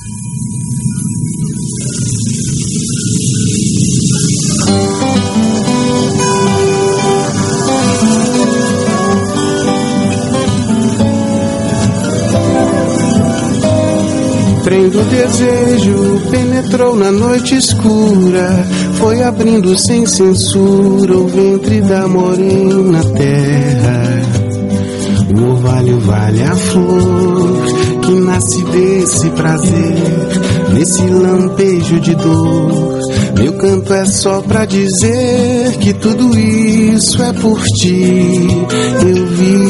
Trem do desejo penetrou na noite escura, foi abrindo sem censura o ventre da morena terra. O orvalho vale a flor que nasce desse prazer, nesse lampejo de dor. Meu canto é só pra dizer que tudo isso é por ti. Eu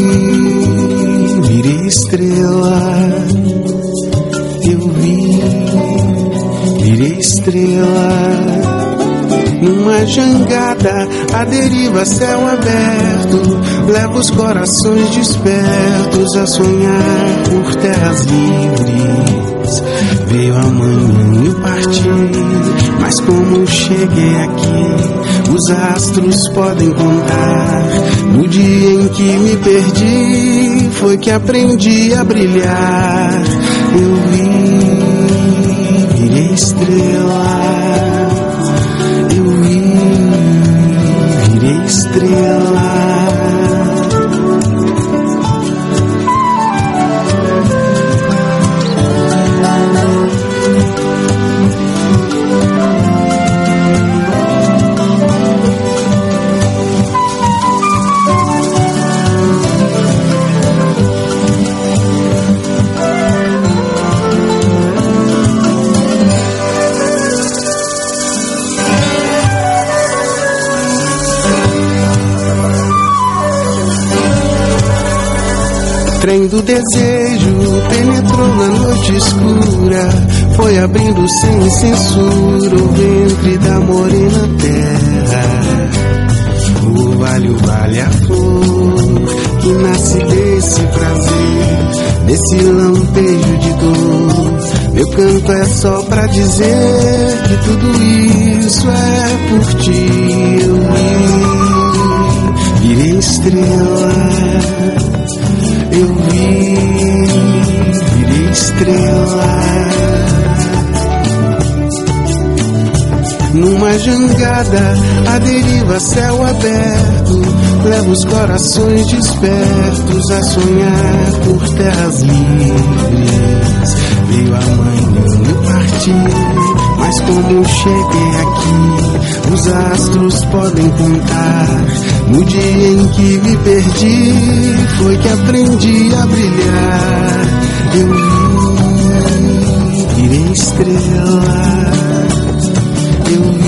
virei estrela. Eu virei estrela. Numa jangada, a deriva, céu aberto, leva os corações despertos a sonhar por terras livres. Veio amanhã e eu parti, mas como cheguei aqui, os astros podem contar. No dia em que me perdi, foi que aprendi a brilhar. Eu virei estrela. Eu virei estrela. Trem do desejo penetrou na noite escura, foi abrindo sem censura o ventre da morena terra. O orvalho vale a flor que nasce desse prazer, desse lampejo de dor. Meu canto é só pra dizer que tudo isso é por ti. Eu virei estrela. Eu virei estrela. Numa jangada, a deriva, céu aberto, leva os corações despertos a sonhar por terras livres. Veio amanhã eu parti, mas como cheguei aqui, os astros podem contar. No dia em que me perdi, foi que aprendi a brilhar. Eu virei estrela. Eu